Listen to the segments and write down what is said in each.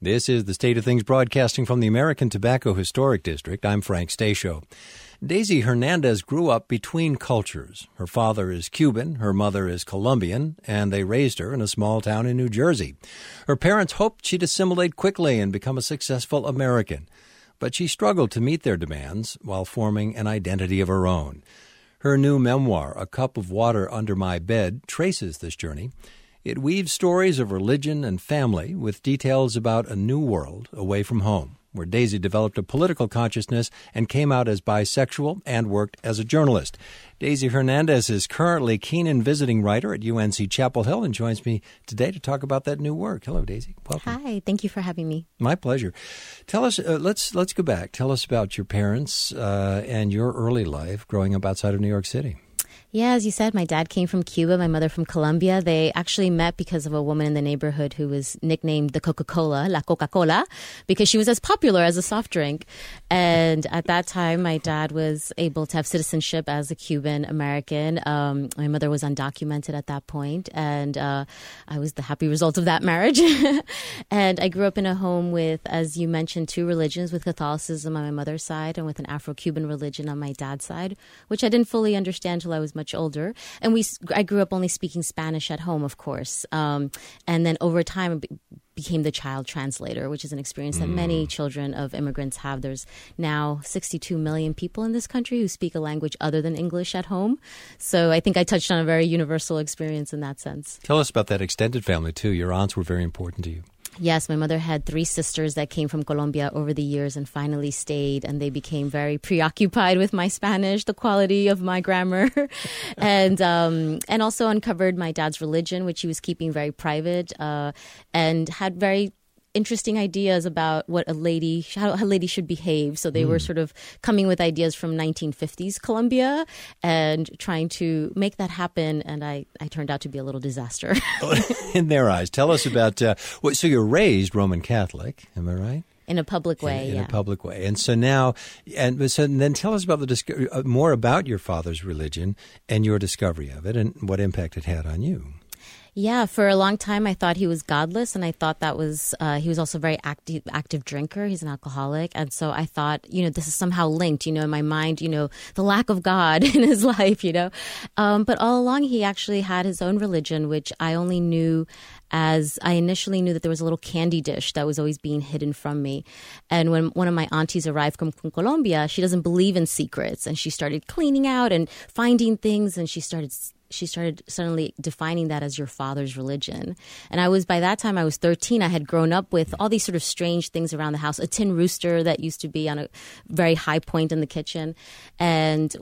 This is the State of Things broadcasting from the American Tobacco Historic District. I'm Frank Stasio. Daisy Hernandez grew up between cultures. Her father is Cuban, her mother is Colombian, and they raised her in a small town in New Jersey. Her parents hoped she'd assimilate quickly and become a successful American, but she struggled to meet their demands while forming an identity of her own. Her new memoir, A Cup of Water Under My Bed, traces this journey. It weaves stories of religion and family with details about a new world away from home, where Daisy developed a political consciousness and came out as bisexual and worked as a journalist. Daisy Hernandez is currently Keenan visiting writer at UNC Chapel Hill and joins me today to talk about that new work. Hello, Daisy. Welcome. Hi. Thank you for having me. My pleasure. Tell us, let's go back. Tell us about your parents and your early life growing up outside of New York City. Yeah, as you said, my dad came from Cuba, my mother from Colombia. They actually met because of a woman in the neighborhood who was nicknamed the Coca-Cola, La Coca-Cola, because she was as popular as a soft drink. And at that time, my dad was able to have citizenship as a Cuban American. My mother was undocumented at that point, and I was the happy result of that marriage. And I grew up in a home with, as you mentioned, two religions, with Catholicism on my mother's side and with an Afro-Cuban religion on my dad's side, which I didn't fully understand till I was much older. And I grew up only speaking Spanish at home, of course. And then over time, I became the child translator, which is an experience that many children of immigrants have. There's now 62 million people in this country who speak a language other than English at home. So I think I touched on a very universal experience in that sense. Tell us about that extended family, too. Your aunts were very important to you. Yes, my mother had three sisters that came from Colombia over the years and finally stayed, and they became very preoccupied with my Spanish, the quality of my grammar, and also uncovered my dad's religion, which he was keeping very private, and had very interesting ideas about what how a lady should behave. So they were sort of coming with ideas from 1950s Colombia and trying to make that happen. And I turned out to be a little disaster. In their eyes. Tell us about, so you're raised Roman Catholic, am I right? In a public way, in a public way. And so now, and then tell us about more about your father's religion and your discovery of it and what impact it had on you. Yeah, for a long time, I thought he was godless, and I thought that was, he was also a very active drinker. He's an alcoholic. And so I thought, this is somehow linked, in my mind, the lack of God in his life, But all along, he actually had his own religion, which I only knew as I initially knew that there was a little candy dish that was always being hidden from me. And when one of my aunties arrived from Colombia, she doesn't believe in secrets. And she started cleaning out and finding things, and she started suddenly defining that as your father's religion. And by that time I was 13. I had grown up with all these sort of strange things around the house, a tin rooster that used to be on a very high point in the kitchen. And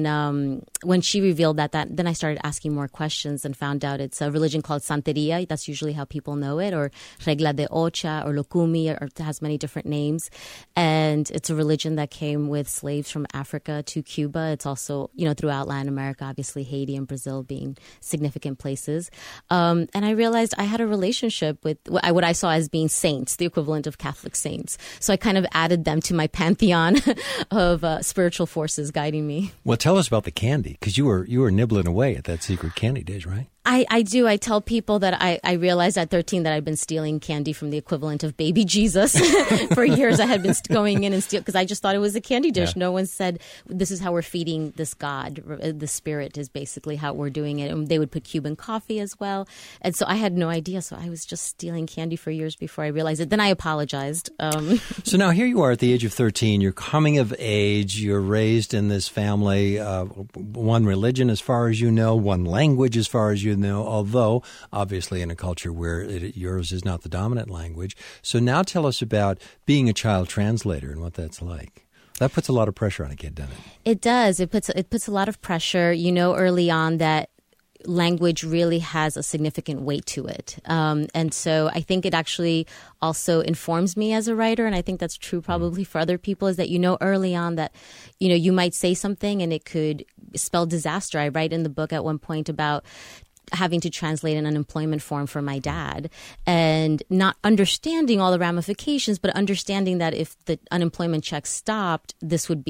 when she revealed that, then I started asking more questions and found out it's a religion called Santeria. That's usually how people know it, or Regla de Ocha, or Locumi, or it has many different names. And it's a religion that came with slaves from Africa to Cuba. It's also, throughout Latin America, obviously Haiti and Brazil being significant places. And I realized I had a relationship with what I saw as being saints, the equivalent of Catholic saints. So I kind of added them to my pantheon of spiritual forces guiding me. Well, tell us about the candy, because you were nibbling away at that secret candy dish, right? I do. I tell people that I realized at 13 that I'd been stealing candy from the equivalent of baby Jesus. For years I had been going in and stealing, because I just thought it was a candy dish. Yeah. No one said, this is how we're feeding this God. The spirit is basically how we're doing it. And they would put Cuban coffee as well. And so I had no idea. So I was just stealing candy for years before I realized it. Then I apologized. So now here you are at the age of 13. You're coming of age. You're raised in this family. One religion as far as you know. One language as far as you know, although obviously in a culture where yours is not the dominant language. So now tell us about being a child translator and what that's like. That puts a lot of pressure on a kid, doesn't it? It does. It puts a lot of pressure. Early on that language really has a significant weight to it. And so I think it actually also informs me as a writer. And I think that's true probably for other people, is that early on that, you might say something and it could spell disaster. I write in the book at one point about having to translate an unemployment form for my dad and not understanding all the ramifications, but understanding that if the unemployment check stopped, this would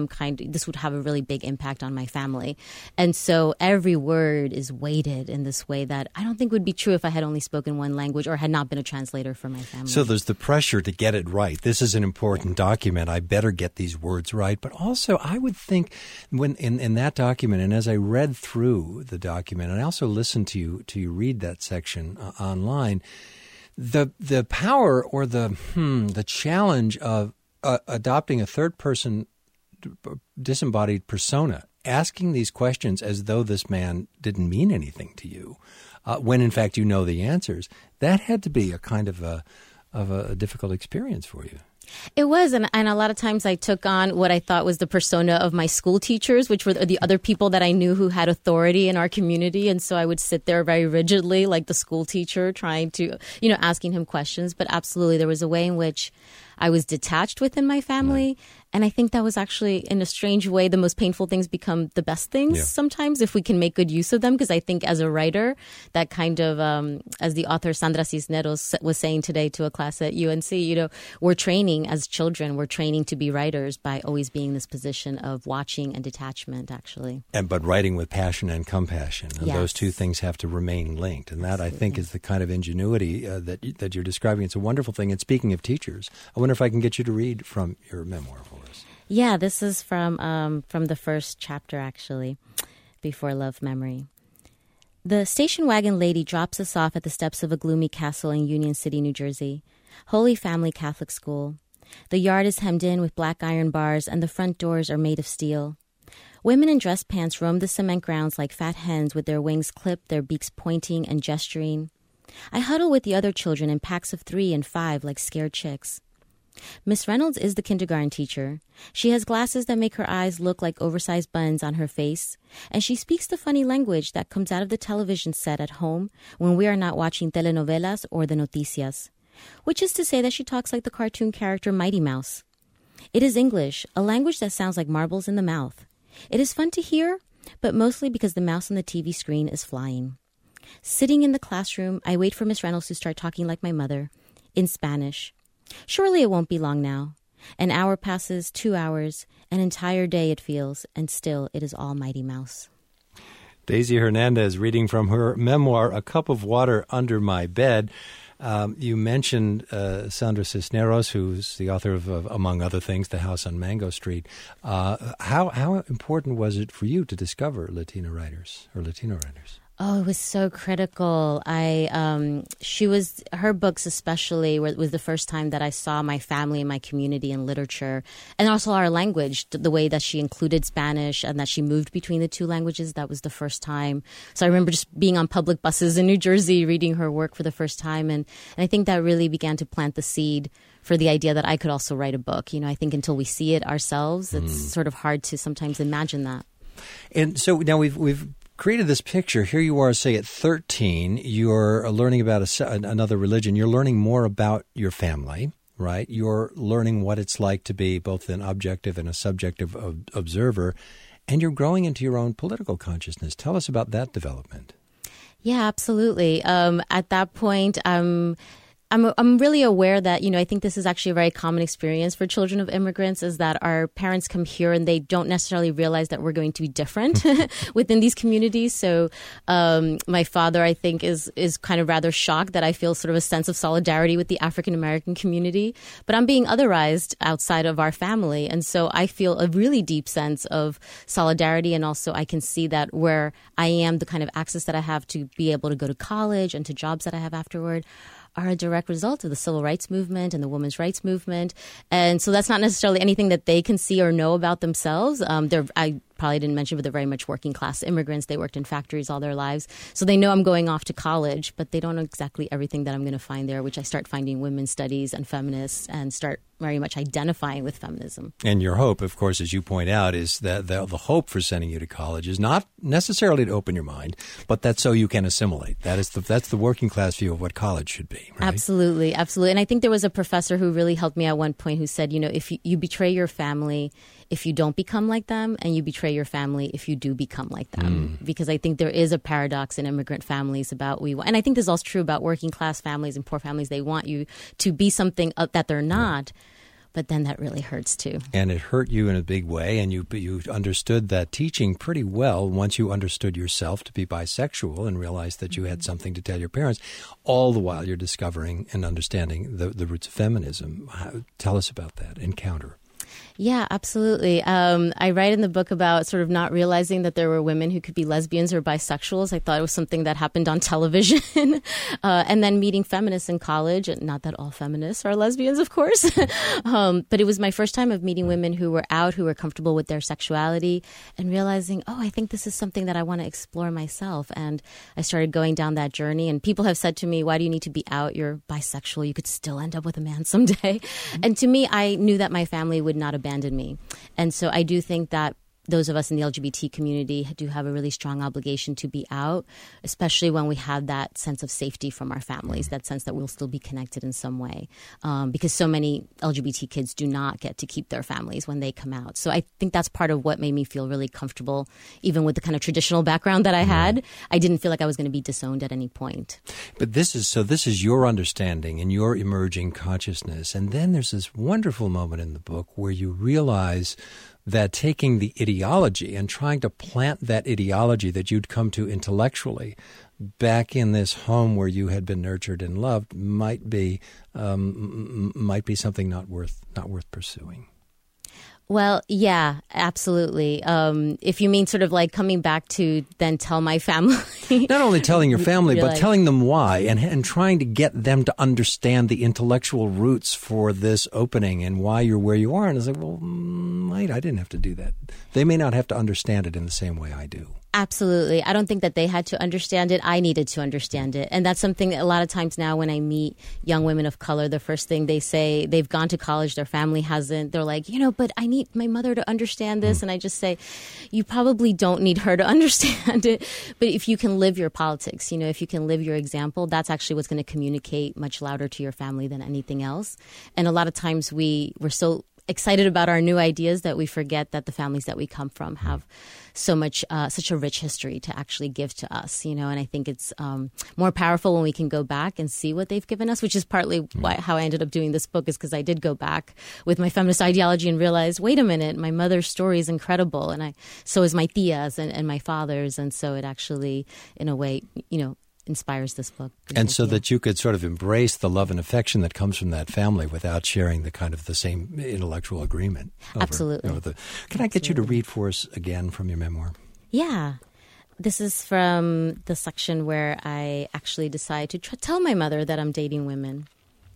have a really big impact on my family. And so every word is weighted in this way that I don't think would be true if I had only spoken one language or had not been a translator for my family. So there's the pressure to get it right. This is an important document. I better get these words right. But also, I would think when in that document, and as I read through the document, and I also listened to you read that section online, the power or the challenge of adopting a third person disembodied persona, asking these questions as though this man didn't mean anything to you, when in fact you know the answers, that had to be a kind of a difficult experience for you. It was, and a lot of times I took on what I thought was the persona of my school teachers, which were the other people that I knew who had authority in our community. And so I would sit there very rigidly, like the school teacher, trying to, asking him questions. But absolutely, there was a way in which I was detached within my family. Right. And I think that was actually, in a strange way, the most painful things become the best things sometimes if we can make good use of them. Because I think as a writer, that kind of, as the author Sandra Cisneros was saying today to a class at UNC, we're training as children, we're training to be writers by always being in this position of watching and detachment, actually. But writing with passion and compassion. And those two things have to remain linked. And that, absolutely, I think, is the kind of ingenuity that you're describing. It's a wonderful thing. And speaking of teachers, I wonder if I can get you to read from your memoir for us. Yeah, this is from the first chapter, actually, Before Love Memory. The station wagon lady drops us off at the steps of a gloomy castle in Union City, New Jersey. Holy Family Catholic School. The yard is hemmed in with black iron bars, and the front doors are made of steel. Women in dress pants roam the cement grounds like fat hens with their wings clipped, their beaks pointing and gesturing. I huddle with the other children in packs of 3 and 5 like scared chicks. Miss Reynolds is the kindergarten teacher. She has glasses that make her eyes look like oversized buns on her face, and she speaks the funny language that comes out of the television set at home when we are not watching telenovelas or the noticias, which is to say that she talks like the cartoon character Mighty Mouse. It is English, a language that sounds like marbles in the mouth. It is fun to hear, but mostly because the mouse on the TV screen is flying. Sitting in the classroom, I wait for Miss Reynolds to start talking like my mother, in Spanish. Surely it won't be long now. An hour passes, 2 hours, an entire day it feels, and still it is all Mighty Mouse. Daisy Hernandez reading from her memoir, A Cup of Water Under My Bed. You mentioned Sandra Cisneros, who's the author of, among other things, The House on Mango Street. How important was it for you to discover Latino writers? Oh, it was so critical. Her books especially was the first time that I saw my family and my community in literature, and also our language, the way that she included Spanish and that she moved between the two languages. That was the first time. So I remember just being on public buses in New Jersey, reading her work for the first time. And I think that really began to plant the seed for the idea that I could also write a book. I think until we see it ourselves, it's sort of hard to sometimes imagine that. And so now we've created this picture. Here you are, say, at 13. You're learning about another religion. You're learning more about your family, right? You're learning what it's like to be both an objective and a subjective observer. And you're growing into your own political consciousness. Tell us about that development. Yeah, absolutely. At that point, I'm really aware that, I think this is actually a very common experience for children of immigrants, is that our parents come here and they don't necessarily realize that we're going to be different within these communities. So my father, I think, is kind of rather shocked that I feel sort of a sense of solidarity with the African-American community. But I'm being otherized outside of our family. And so I feel a really deep sense of solidarity. And also I can see that where I am, the kind of access that I have to be able to go to college and to jobs that I have afterward are a direct result of the civil rights movement and the women's rights movement. And so that's not necessarily anything that they can see or know about themselves. I probably didn't mention, but they're very much working class immigrants. They worked in factories all their lives. So they know I'm going off to college, but they don't know exactly everything that I'm going to find there, which I start finding women's studies and feminists and start very much identifying with feminism. And your hope, of course, as you point out, is that the hope for sending you to college is not necessarily to open your mind, but that's so you can assimilate. That's the working class view of what college should be. Right? Absolutely, absolutely. And I think there was a professor who really helped me at one point who said, if you betray your family, if you don't become like them, and you betray your family if you do become like them. Because I think there is a paradox in immigrant families about and I think this is also true about working class families and poor families. They want you to be something that they're not. But then that really hurts too. And it hurt you in a big way, and you understood that teaching pretty well once you understood yourself to be bisexual and realized that you had something to tell your parents. All the while you're discovering and understanding the roots of feminism. Tell us about that encounter. Yeah, absolutely. I write in the book about sort of not realizing that there were women who could be lesbians or bisexuals. I thought it was something that happened on television. And then meeting feminists in college, and not that all feminists are lesbians, of course. But it was my first time of meeting women who were out, who were comfortable with their sexuality, and realizing, I think this is something that I want to explore myself. And I started going down that journey. And people have said to me, why do you need to be out? You're bisexual. You could still end up with a man someday. And to me, I knew that my family would not abandon me. And so I do think that those of us in the LGBT community do have a really strong obligation to be out, especially when we have that sense of safety from our families, that sense that we'll still be connected in some way. Because so many LGBT kids do not get to keep their families when they come out. So I think that's part of what made me feel really comfortable, even with the kind of traditional background that I had. I didn't feel like I was going to be disowned at any point. But this is your understanding and your emerging consciousness. And then there's this wonderful moment in the book where you realize that taking the ideology and trying to plant that ideology that you'd come to intellectually back in this home where you had been nurtured and loved might be something not worth pursuing. Well, yeah, absolutely. If you mean sort of like coming back to then tell my family. Not only telling your family, but telling them why and trying to get them to understand the intellectual roots for this opening and why you're where you are. And it's like, well, I didn't have to do that. They may not have to understand it in the same way I do. Absolutely. I don't think that they had to understand it. I needed to understand it. And that's something that a lot of times now when I meet young women of color, the first thing they say, they've gone to college, their family hasn't. They're like, but I need my mother to understand this. And I just say, you probably don't need her to understand it. But if you can live your politics, if you can live your example, that's actually what's going to communicate much louder to your family than anything else. And a lot of times we're so excited about our new ideas that we forget that the families that we come from have such a rich history to actually give to us, and I think it's more powerful when we can go back and see what they've given us, which is partly how I ended up doing this book, is because I did go back with my feminist ideology and realize, wait a minute, my mother's story is incredible, and so is my tia's and my father's, and so it actually, in a way, inspires this book. And so that you could sort of embrace the love and affection that comes from that family without sharing the same intellectual agreement. Absolutely. Can I get you to read for us again from your memoir? Yeah. This is from the section where I actually decide to tell my mother that I'm dating women.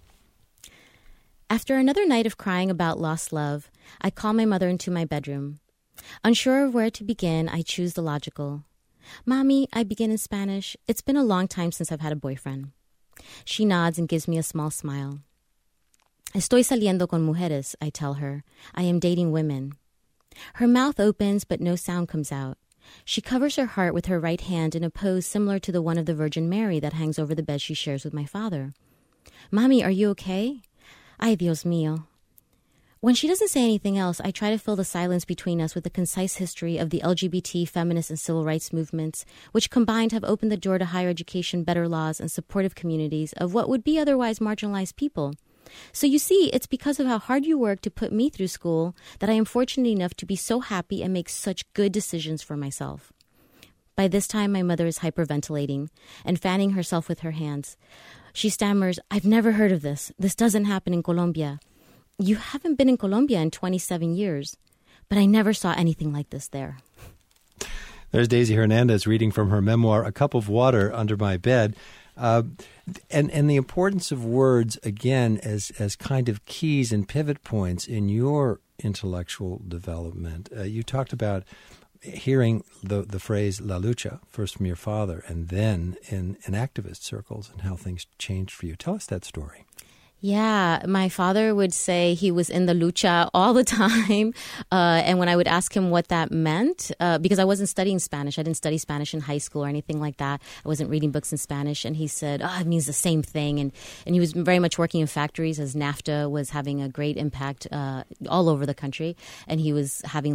After another night of crying about lost love, I call my mother into my bedroom. Unsure of where to begin, I choose the logical. Mommy, I begin in Spanish. It's been a long time since I've had a boyfriend. She nods and gives me a small smile. Estoy saliendo con mujeres, I tell her. I am dating women. Her mouth opens, but no sound comes out. She covers her heart with her right hand in a pose similar to the one of the Virgin Mary that hangs over the bed she shares with my father. Mommy, are you okay? Ay, Dios mío. When she doesn't say anything else, I try to fill the silence between us with a concise history of the LGBT, feminist, and civil rights movements, which combined have opened the door to higher education, better laws, and supportive communities of what would be otherwise marginalized people. So you see, it's because of how hard you work to put me through school that I am fortunate enough to be so happy and make such good decisions for myself. By this time, my mother is hyperventilating and fanning herself with her hands. She stammers, I've never heard of this. This doesn't happen in Colombia. You haven't been in Colombia in 27 years, but I never saw anything like this there. There's Daisy Hernandez reading from her memoir, A Cup of Water Under My Bed. And the importance of words, again, as kind of keys and pivot points in your intellectual development. You talked about hearing the phrase La Lucha, first from your father, and then in activist circles, and how things changed for you. Tell us that story. Yeah, my father would say he was in the lucha all the time. And when I would ask him what that meant, because I wasn't studying Spanish, I didn't study Spanish in high school or anything like that. I wasn't reading books in Spanish. And he said, it means the same thing. And he was very much working in factories as NAFTA was having a great impact all over the country. And he was having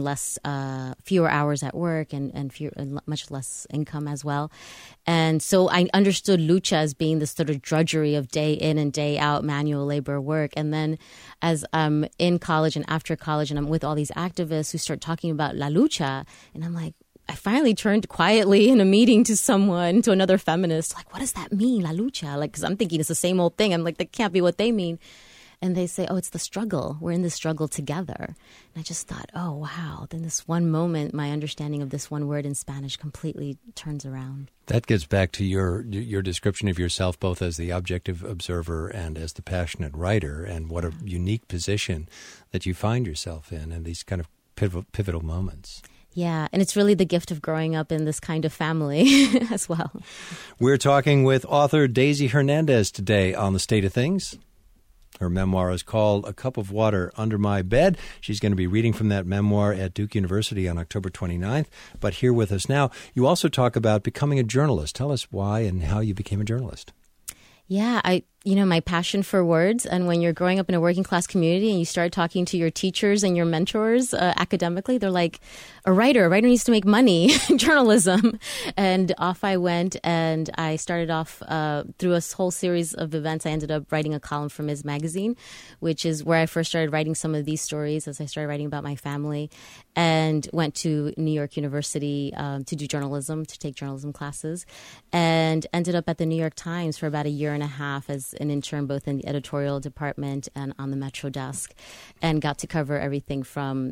fewer hours at work and much less income as well. And so I understood lucha as being this sort of drudgery of day in and day out manual labor work. And then as I'm in college and after college and I'm with all these activists who start talking about la lucha, and I'm like, I finally turned quietly in a meeting to another feminist, like, what does that mean, la lucha? Like, because I'm thinking it's the same old thing. I'm like, that can't be what they mean. And they say, it's the struggle. We're in this struggle together. And I just thought, oh, wow. Then this one moment, my understanding of this one word in Spanish completely turns around. That gets back to your description of yourself both as the objective observer and as the passionate writer, and what a unique position that you find yourself in these kind of pivotal moments. Yeah, and it's really the gift of growing up in this kind of family as well. We're talking with author Daisy Hernandez today on The State of Things. Her memoir is called A Cup of Water Under My Bed. She's going to be reading from that memoir at Duke University on October 29th. But here with us now, you also talk about becoming a journalist. Tell us why and how you became a journalist. Yeah, my passion for words. And when you're growing up in a working class community and you start talking to your teachers and your mentors academically, they're like, a writer needs to make money, journalism. And off I went, and I started off through a whole series of events. I ended up writing a column for Ms. Magazine, which is where I first started writing some of these stories as I started writing about my family, and went to New York University to do journalism, to take journalism classes, and ended up at the New York Times for about a year and a half as an intern, both in the editorial department and on the Metro desk, and got to cover everything from,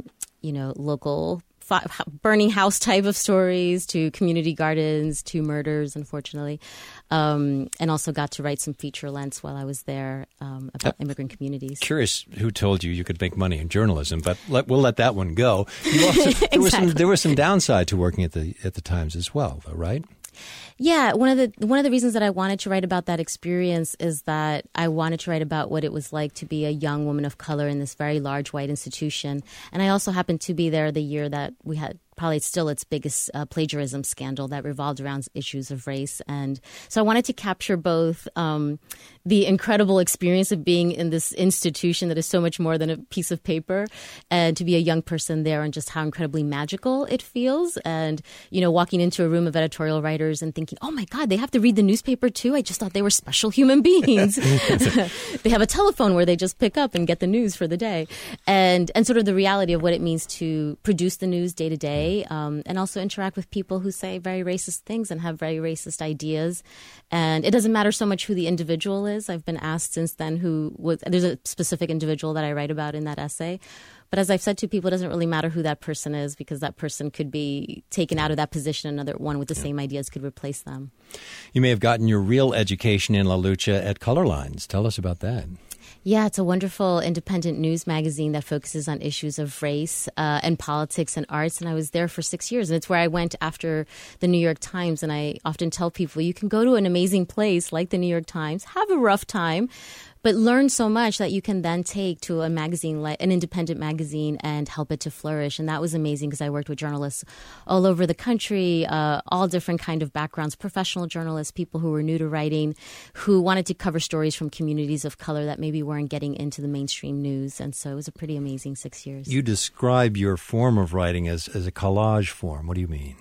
local burning house type of stories to community gardens to murders, unfortunately, and also got to write some feature lengths while I was there about immigrant communities. Curious who told you could make money in journalism, but we'll let that one go. Exactly. There was some downside to working at the Times as well, though, right? Yeah, one of the reasons that I wanted to write about that experience is that I wanted to write about what it was like to be a young woman of color in this very large white institution. And I also happened to be there the year that we had probably still its biggest plagiarism scandal that revolved around issues of race. And so I wanted to capture both the incredible experience of being in this institution that is so much more than a piece of paper, and to be a young person there, and just how incredibly magical it feels. And, walking into a room of editorial writers and thinking, oh my God, they have to read the newspaper too? I just thought they were special human beings. They have a telephone where they just pick up and get the news for the day. And sort of the reality of what it means to produce the news day to day. And also interact with people who say very racist things and have very racist ideas. And it doesn't matter so much who the individual is. I've been asked since then there's a specific individual that I write about in that essay. But as I've said to people, it doesn't really matter who that person is, because that person could be taken out of that position. Another one with the same ideas could replace them. You may have gotten your real education in La Lucha at Color Lines. Tell us about that. Yeah, it's a wonderful independent news magazine that focuses on issues of race and politics and arts. And I was there for 6 years. And it's where I went after the New York Times. And I often tell people, you can go to an amazing place like the New York Times, have a rough time, but learn so much that you can then take to a magazine, like an independent magazine, and help it to flourish. And that was amazing, because I worked with journalists all over the country, all different kind of backgrounds, professional journalists, people who were new to writing, who wanted to cover stories from communities of color that maybe weren't getting into the mainstream news. And so it was a pretty amazing 6 years. You describe your form of writing as a collage form. What do you mean?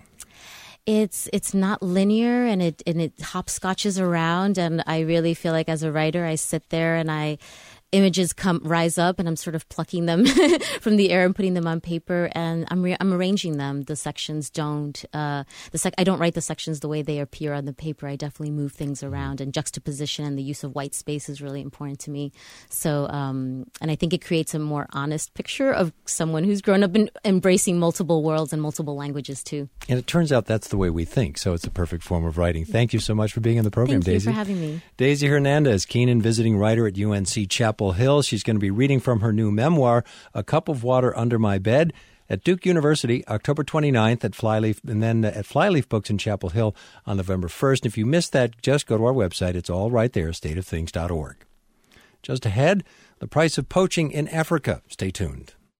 It's not linear, and it hopscotches around, and I really feel like as a writer I sit there and images rise up, and I'm sort of plucking them from the air and putting them on paper, and I'm arranging them. The sections don't. I don't write the sections the way they appear on the paper. I definitely move things around, and juxtaposition and the use of white space is really important to me. So, and I think it creates a more honest picture of someone who's grown up embracing multiple worlds and multiple languages too. And it turns out that's the way we think. So it's a perfect form of writing. Thank you so much for being on the program, Daisy. Thank you for having me. Daisy Hernandez, Keenan visiting writer at UNC Chapel Hill. She's going to be reading from her new memoir, A Cup of Water Under My Bed, at Duke University, October 29th at Flyleaf, and then at Flyleaf Books in Chapel Hill on November 1st. And if you missed that, just go to our website. It's all right there, stateofthings.org. Just ahead, the price of poaching in Africa. Stay tuned.